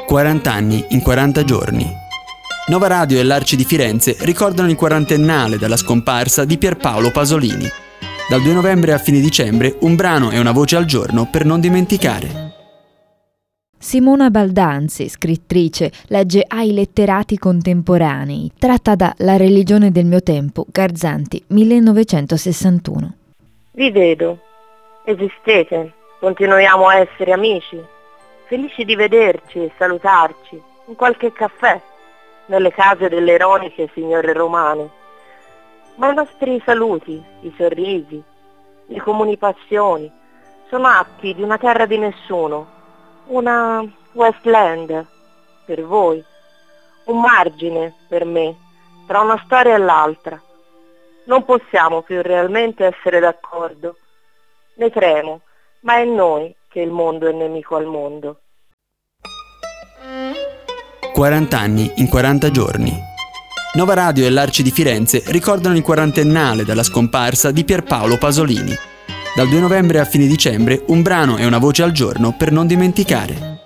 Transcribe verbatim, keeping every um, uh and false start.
quaranta anni in quaranta giorni. Nova Radio e l'Arci di Firenze ricordano il quarantennale dalla scomparsa di Pierpaolo Pasolini. Dal due novembre a fine dicembre, un brano e una voce al giorno per non dimenticare. Simona Baldanzi, scrittrice, legge ai letterati contemporanei, tratta da La religione del mio tempo, Garzanti, millenovecentosessantuno. Vi vedo, esistete, continuiamo a essere amici, felici di vederci e salutarci in qualche caffè, nelle case delle ironiche signore romane. Ma i nostri saluti, i sorrisi, le comuni passioni sono atti di una terra di nessuno, una Westland per voi, un margine per me, tra una storia e l'altra. Non possiamo più realmente essere d'accordo. Ne tremo, ma è noi che il mondo è nemico al mondo. quaranta anni in quaranta giorni. Nova Radio e l'Arci di Firenze ricordano il quarantennale dalla scomparsa di Pierpaolo Pasolini. Dal due novembre a fine dicembre, un brano e una voce al giorno per non dimenticare.